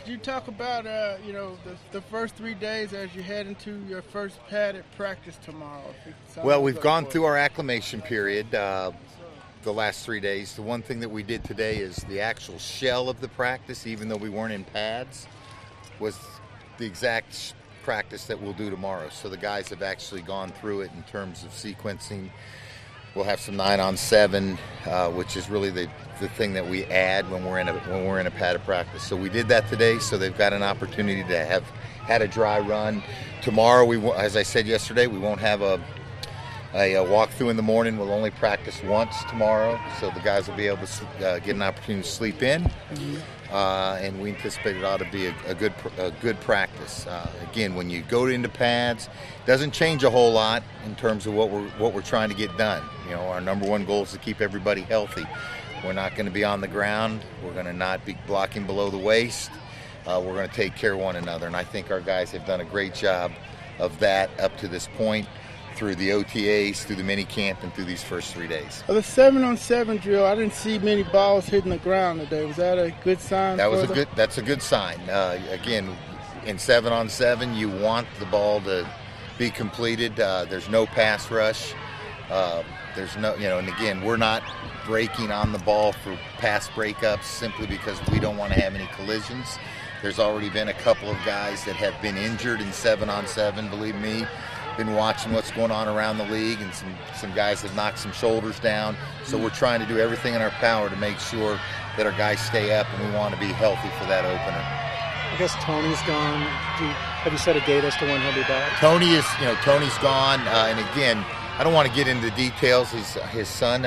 could you talk about the first 3 days as you head into your first padded practice tomorrow? Well, we've gone through our acclimation period the last 3 days. The one thing that we did today is the actual shell of the practice, even though we weren't in pads, was the exact practice that we'll do tomorrow. So the guys have actually gone through it in terms of sequencing. We'll have some 9-on-7, which is really the thing that we add when we're in a padded practice. So we did that today. So they've got an opportunity to have had a dry run. Tomorrow, as I said yesterday, we won't have a walkthrough in the morning. We'll only practice once tomorrow, so the guys will be able to get an opportunity to sleep in. Mm-hmm. And we anticipate it ought to be a good practice. Again, when you go into pads, it doesn't change a whole lot in terms of what we're trying to get done. Our number one goal is to keep everybody healthy. We're not going to be on the ground. We're going to not be blocking below the waist. We're going to take care of one another, and I think our guys have done a great job of that up to this point, through the OTAs, through the mini camp, and through these first 3 days. The 7-on-7 drill, I didn't see many balls hitting the ground today. Was that a good sign? That's a good sign. Again, in 7-on-7, you want the ball to be completed. There's no pass rush. There's no, and again, we're not breaking on the ball for pass breakups simply because we don't want to have any collisions. There's already been a couple of guys that have been injured in 7-on-7, believe me. Been watching what's going on around the league, and some guys have knocked some shoulders down. So we're trying to do everything in our power to make sure that our guys stay up, and we want to be healthy for that opener. I guess Tony's gone. Have you set a date as to when he'll be back? Tony's gone, and again, I don't want to get into details. His son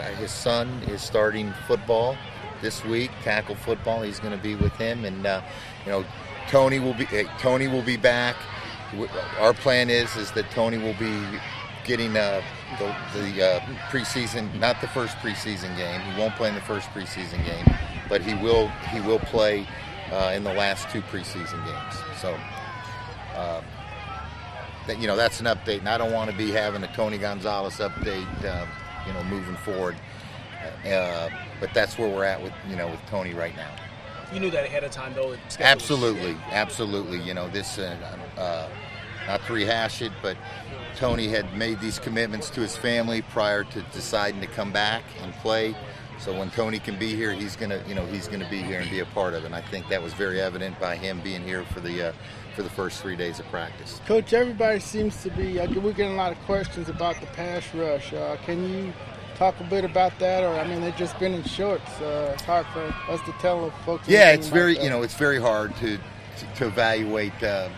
is starting football this week, tackle football. He's going to be with him, and Tony will be back. Our plan is that Tony will be getting the preseason, not the first preseason game. He won't play in the first preseason game, but he will play in the last 2 preseason games. So that's an update, and I don't want to be having a Tony Gonzalez update, moving forward. But that's where we're at with Tony right now. You knew that ahead of time, though? Absolutely. This, not to rehash it, but Tony had made these commitments to his family prior to deciding to come back and play. So when Tony can be here, he's gonna be here and be a part of it. And I think that was very evident by him being here for the first 3 days of practice. Coach, everybody seems to be. We're getting a lot of questions about the pass rush. Can you talk a bit about that, or they've just been in shorts. It's hard for us to tell folks. Yeah, it's very it's very hard to evaluate the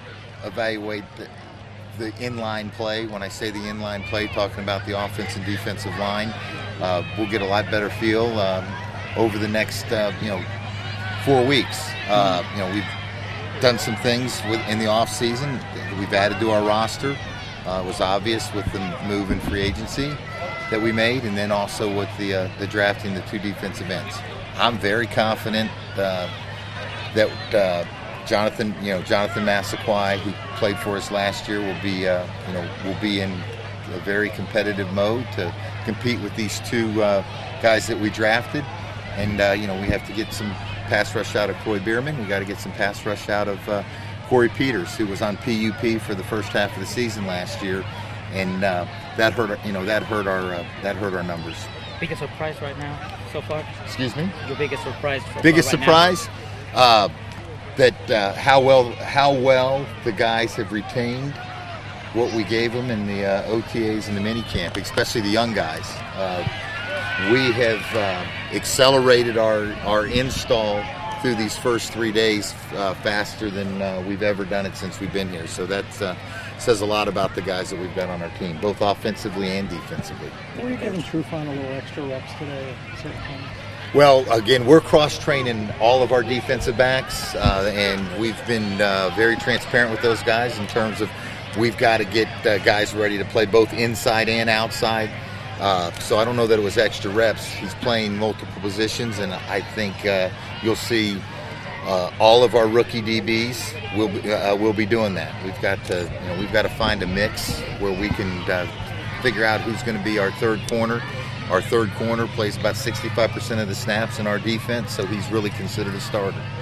inline play. When I say the inline play, talking about the offense and defensive line, we'll get a lot better feel over the next 4 weeks. We've done some things in the off season. We've added to our roster. It was obvious with the move in free agency that we made, and then also with the drafting the 2 defensive ends. I'm very confident that Jonathan Massaquoi, who played for us last year, will be in a very competitive mode to compete with these 2 guys that we drafted. And we have to get some pass rush out of Troy Bierman. We got to get some pass rush out of Corey Peters, who was on PUP for the first half of the season last year, and that hurt our numbers. Biggest surprise right now so far? Excuse me? Your biggest surprise? That how well the guys have retained what we gave them in the OTAs and the mini camp, especially the young guys. We have accelerated our install through these first 3 days faster than we've ever done it since we've been here. So that says a lot about the guys that we've got on our team, both offensively and defensively. Were you giving Trufant a little extra reps today at certain times? Well, again, we're cross-training all of our defensive backs, and we've been very transparent with those guys in terms of we've got to get guys ready to play both inside and outside. So I don't know that it was extra reps. He's playing multiple positions, and I think you'll see all of our rookie DBs will be doing that. We've got to find a mix where we can figure out who's going to be our third corner. Our third corner plays about 65% of the snaps in our defense, so he's really considered a starter.